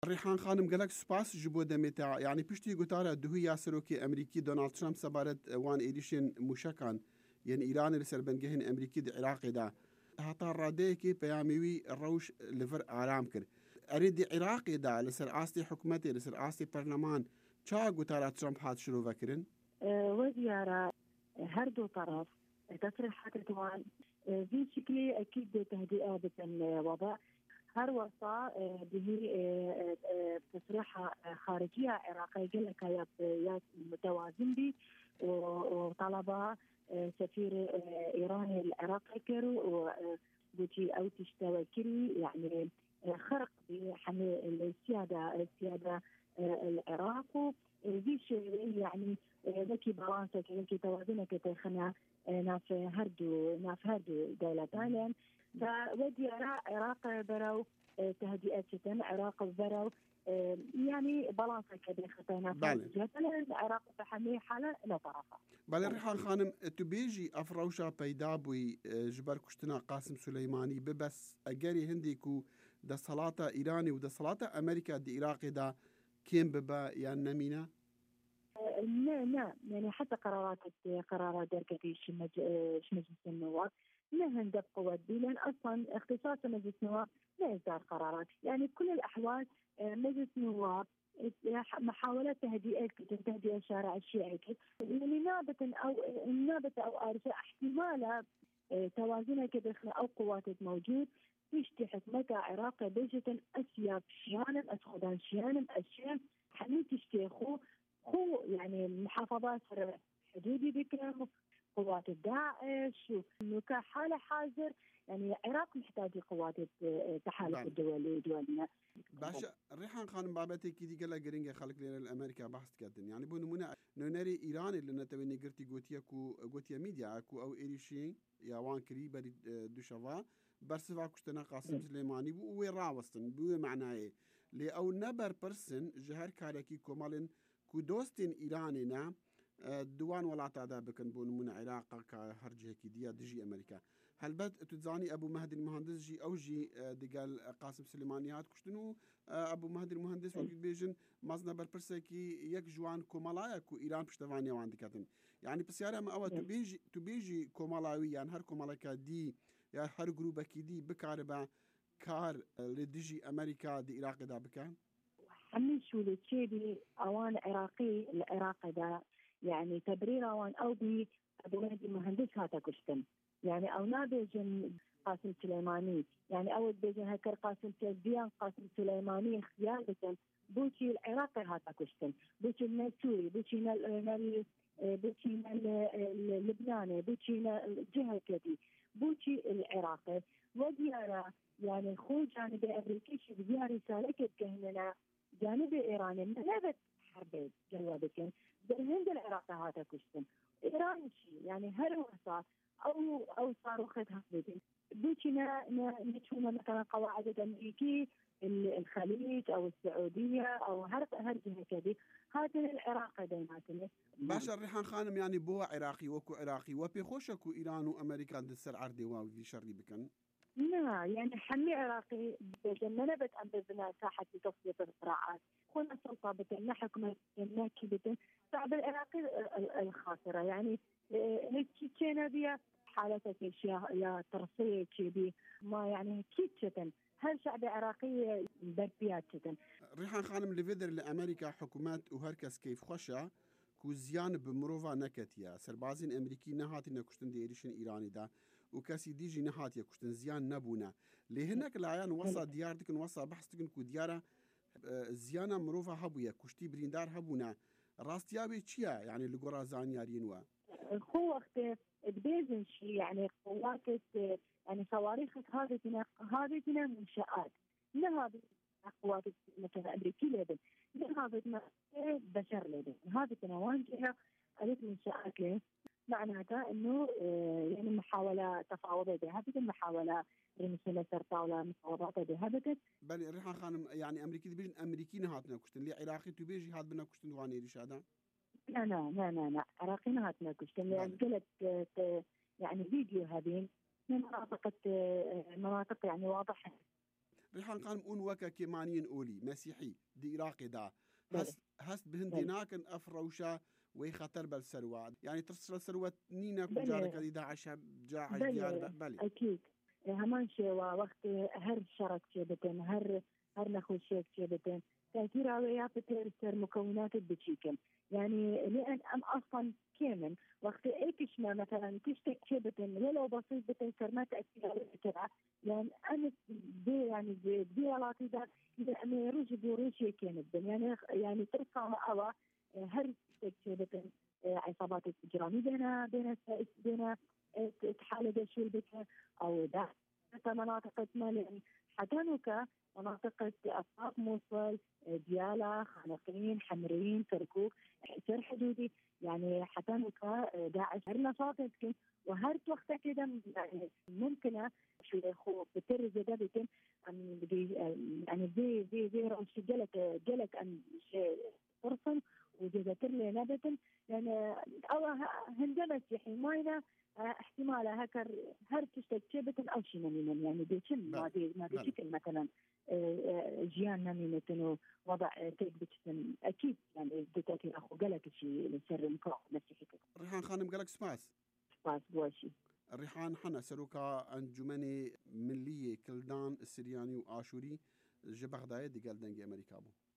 ریحان خانم گلک سپاس جبو دمیتا یعنی پشتی گوتارا دهوی یاسروکی امریکی دونالد ترامپ سبارت وان ایدیشن موشکان یعنی ایران لسر بنگهن امریکی دی عراق دا هتا راده کی پیامیوی روش لفر آرام کر اريد عراق دا لسر آستی حکومتی لسر آستی پرلمان چا گوتارا ترامپ هات شروع وکرن وزيارة هر دو طرف تصريحات طبعا في شكل أكيد تهدئة بالوضع هر وصا به تصريح خارجية عراقية قال لك يا متوازن بي وطلب سفير إيراني العراق كرو وبوتي أو تشتوى كري يعني خرق بحمي السيادة العراق في شيء يعني ذكي بالانسك ذكي توازنك تخنا ناف هردو دولتان فودي عراق برو تهدئة عراق برو يعني بالانسك بخطينا عراق بحمي حالة لا طرفة بله ریحان خانم تو بیجی افروشا پیدا بوی جبر کشتنا قاسم سلیمانی ببس اگری هندی کو دا صلاة ایرانی و دا صلاة امریکا دی عراق دا كيم ببا يا نمينة؟ لا يعني حتى قرارات دركتي مجلس النواب لا هندب قوة دي لأن أصلا اختصاص مجلس النواب لا إصدار قرارات يعني كل الأحوال مجلس النواب محاولة تهدئة الشارع الشيعي يعني نابة أو أرجع احتمال توازنها كداخل أو قوات موجود تشتي حكمتها عراق بيجة أسياب شيانم أسخدان شيانم أشياء حمي تشتي خو يعني محافظات حدودي بكرم قوات الداعش وكا حالة حاضر يعني العراق محتاج قوات التحالف الدولي باشا ريحان خانم بابتي كي دي قال جرينجا خلق لنا الامريكا بحث كاتن يعني بو نمونه نوري ايران اللي نتويني قرتي غوتيا ميديا كو او ايريشين يا وان كري بري دوشافا برسفا كشتنا قاسم سليماني بو وين راوستن بو معناه لي او نبر برسن جهر كاركي كومالن كو دوستين ايراننا دوان ولا تعدا بكن بون من عراق كهرجه كي ديا دجي امريكا هل بد تزاني ابو مهدي المهندس جي او جي دقال قاسم سليماني هات كشتنو ابو مهدي المهندس وقت بيجن مازنا برسكي يك جوان كومالايا كو ايران بشتفانيا وعندكاتن يعني بسياره ما او تبيجي كومالاوي يعني هر كومالاكا دي يا هر جروبا كي دي بكاربا كار لدجي امريكا دي عراق دا بكان حمي شو لتشيبي اوان عراقي العراق دا يعني تبرير اوان او بي ابو مهدي المهندس هاتا كشتن يعني او نابيجن قاسم سليماني يعني اول بيجن هكر قاسم تزبيان قاسم سليماني خيانة بوشي العراقي هاتا كشتن بوشي السوري بوشي اللبناني بوشي الجهة كذي بوشي العراقي وديارة يعني خو جانب امريكي بديار رسالة كهننا جانب ايراني نبت حرب جوابتين بالهند العراق هذا كشتن ايران شيء يعني هل وصل او صاروا خدها بيجينا نتشونا مثلا قواعد امريكي الخليج او السعوديه او هر جهه كذي هذا العراق ديناتنا باشا ريحان خانم يعني بو عراقي وكو عراقي وبيخوشكو ايران وامريكا عند السر عردي واو في شري بكن لا يعني حمي عراقي بجنبت أن ببناء ساحة لتصفية الصراعات كنا سلطة بتنا حكمة ناكي بتن الشعب العراقي الخاسرة يعني هيك كينا بيا حالتك يا ترصية كذي ما يعني كيتشتن هل شعب عراقي بربياتشتن ريحان خانم لفيدر لأمريكا حكومات وهركس كيف خشع كو زيان بمروفا نكتيا سربازين امريكي نهاتي نكشتن دي ايريشن ايراني دا وكاسي ديجي نهاتي كشتن زيان نبونا لهناك العيان وصا ديارتكن وصا بحثتكن كو ديارة زيانا مروفا هبويا كشتي بريندار هبونا راستيابي تشيا يعني لقرا زانيارين وا هو وقت بيزن شي يعني قوات يعني صواريخ هذه منشآت لا قوات مثلا امريكي لبن هذا بشر لبن هذه تنوانجها قالت منشآت له معناتها انه يعني محاوله تفاوضيه بهذه المحاوله مثل طاوله مفاوضات بهذا بل ريحان خانم يعني امريكي بيجن امريكي نهاتنا كشتن لي عراقي تو بيجي هاد بنا كشتن واني رشادا لا عراقي نهاتنا كشتن يعني قلت يعني فيديو هذين من مناطق يعني واضحه ريحان قانم اون وكا كيمانيين اولي مسيحي دي عراقي دا بله هست بهنديناك افروشا وي خطر بالسروة يعني ترسل سروة نينا بله كجارك دي داعش جاعش ديار بله بلي اكيد همان شيء وقت هر شرط شبتن هر نخو شيك شبتن تأثير على بتر مكونات بتشيكن يعني لأن أم أصلا كامل وقت إيكشنا مثلا تشتك شبتن ولو بسيط بتنكر ما تأثير على الكرة يعني أنا دي يعني دي علاقة ده إذا أنا رجع بوريشي كانت يعني ترفع مع هر تشتك شبتن عصابات الإجرامية بين تحالة شو البكر أو ده مناطق مالين حتنوكا مناطق أطراف موصل ديالى خانقين حمرين كركوك حسر حدودي يعني حتنوكا داعش هر نشاط يمكن وهر وقت كده يعني ممكن شو يخو بتر زي بيتم يعني زي روش جلك أن فرصا وجزاتر لي نبتن يعني أو هندمت في حماينا احتمال هر تشتكي او شيء من يعني بيتم ما بشكل مثلا جيان نميمة وضع تيك بتشتن اكيد يعني بتاكي اخو قالك شيء سر مكروه مسيحي ريحان خانم قالك سباس بواشي الريحان حنا سروكا انجمني ملية كلدان السرياني وآشوري جبغداية دي قال دنجي أمريكا بو